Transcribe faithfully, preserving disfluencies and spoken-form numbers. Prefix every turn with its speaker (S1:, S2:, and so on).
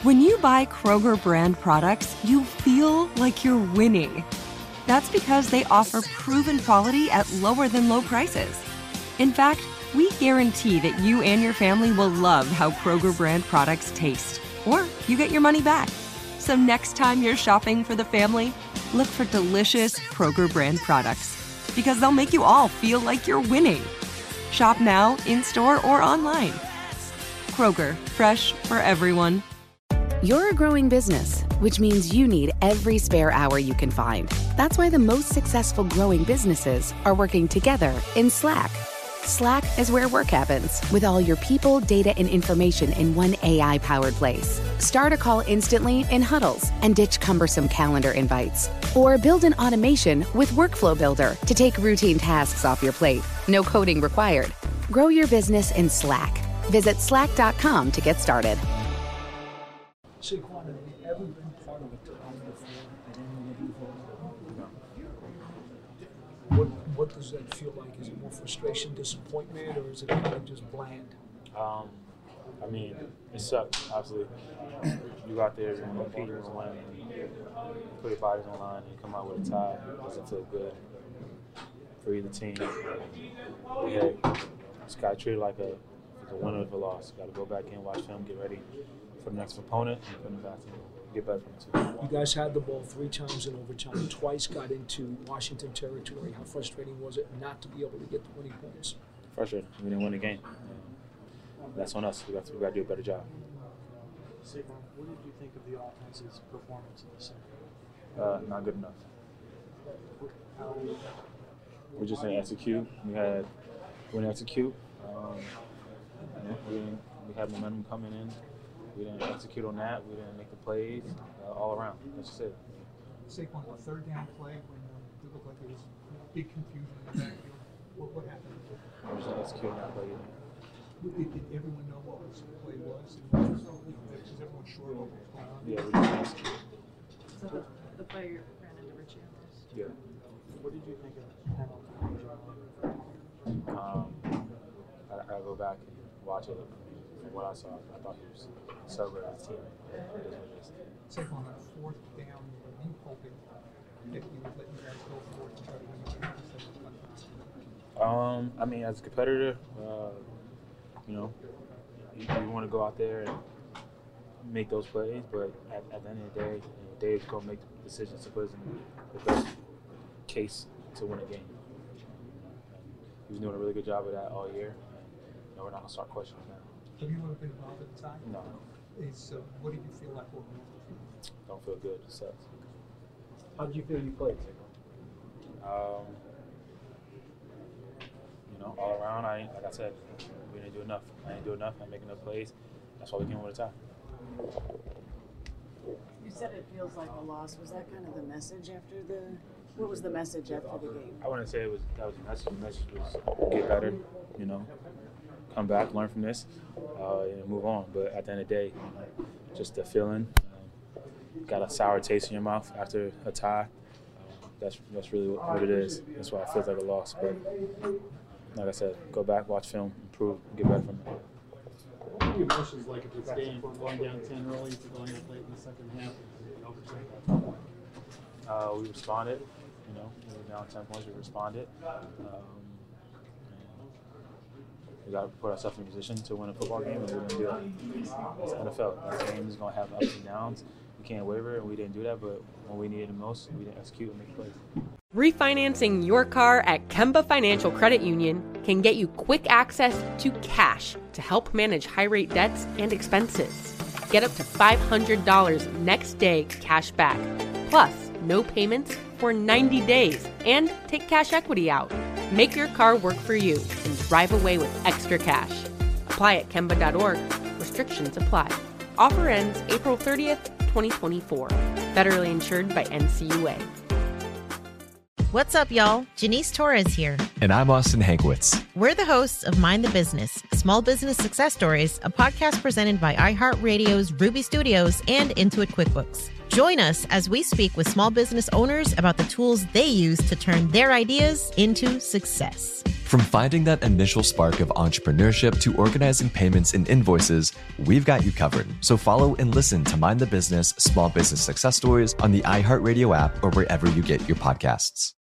S1: When you buy Kroger brand products, you feel like you're winning. That's because they offer proven quality at lower than low prices. In fact, we guarantee that you and your family will love how Kroger brand products taste, or you get your money back. So next time you're shopping for the family, look for delicious Kroger brand products, because they'll make you all feel like you're winning. Shop now, in-store, or online. Kroger, fresh for everyone.
S2: You're a growing business, which means you need every spare hour you can find. That's why the most successful growing businesses are working together in Slack. Slack is where work happens, with all your people, data, and information in one A I-powered place. Start a call instantly in huddles and ditch cumbersome calendar invites. Or build an automation with Workflow Builder to take routine tasks off your plate. No coding required. Grow your business in Slack. Visit slack dot com to get started.
S3: Saquon, have you ever been part of a tie before at any level? No. What What does that feel like? Is it more frustration, disappointment, or is it kind of just bland?
S4: Um, I mean, it sucks, obviously. You go out there and compete, you win, and put your bodies on the line and come out with a tie. It doesn't feel good for either team. But hey, just got to treat it like a, a win or a loss. Got to go back in, watch film, get ready for the next opponent, and put them back and get better from it too.
S3: You guys had the ball three times in overtime, twice got into Washington territory. How frustrating was it not to be able to get the winning points?
S4: Frustrating. We didn't win the game. That's on us. We got to, we got to do a better job.
S5: Saquon, what did you think of the offense's performance in the second?
S4: Uh, not good enough.
S5: How,
S4: We just didn't execute. We had, we didn't execute. Um, you know, we didn't, we had momentum coming in. We didn't execute on that. We didn't make the plays uh, all around. That's just it.
S6: Saquon, a third down play when um, it looked like there was big confusion in the backfield. What, what happened?
S4: We just didn't execute on that play either.
S6: Did, did everyone know what was the play was? And was, was everyone sure what was going on?
S4: Yeah, we just didn't execute.
S7: So the, the player ran into Richie Ellis.
S4: Yeah.
S5: what did you think of the penalty?
S4: Um, I, I gotta go back and watch it. From what I saw, I thought he was celebrating his team. It is what it is.
S6: Saquon, on fourth down, were you hoping that he would let you guys go for it and try to win the game instead of letting
S4: Um, I mean, as a competitor, uh, you know, you, you want to go out there and make those plays, but at, at the end of the day, you know, Dave's going to make the decisions to put us in the best case to win a game. And he was doing a really good job of that all year, and you know, we're not going to start questioning that.
S6: Have you ever been involved at the time?
S4: No.
S6: Is, uh, what did you feel like overall?
S4: Don't feel good. It sucks.
S5: How did you feel you played,
S4: Um, you know, all around, I like I said, we didn't do enough. I didn't do enough. I didn't make enough plays. That's why we came with a tie.
S7: You said it feels like a loss. Was that kind of the message after the? What was the message after the game?
S4: I wouldn't say it was that was the message. The message was get better. You know, come back, learn from this, uh, and move on. But at the end of the day, you know, just the feeling. Um, got a sour taste in your mouth after a tie. Um, that's that's really what, what it is. That's why it feels like a loss. But like I said, go back, watch film, improve, get better from it.
S5: What are your emotions like if this game going down ten early to going up late in the second half?
S4: Uh, we responded, you know, we were down ten points, we responded. Um, we got to put ourselves in a position to win a football game, and we're going to do it. It's N F L. That game is going to have ups and downs. We can't waver, and we didn't do that, but when we needed the most, we didn't execute and make plays.
S8: Refinancing your car at Kemba Financial Credit Union can get you quick access to cash to help manage high-rate debts and expenses. Get up to five hundred dollars next day cash back, plus no payments for ninety days, and take cash equity out. Make your car work for you and drive away with extra cash. Apply at Kemba dot org. Restrictions apply. Offer ends April thirtieth, twenty twenty-four. Federally insured by N C U A.
S9: What's up, y'all? Janice Torres here.
S10: And I'm Austin Hankwitz.
S9: We're the hosts of Mind the Business, Small Business Success Stories, a podcast presented by iHeartRadio's Ruby Studios and Intuit QuickBooks. Join us as we speak with small business owners about the tools they use to turn their ideas into success.
S10: From finding that initial spark of entrepreneurship to organizing payments and invoices, we've got you covered. So follow and listen to Mind the Business Small Business Success Stories on the iHeartRadio app or wherever you get your podcasts.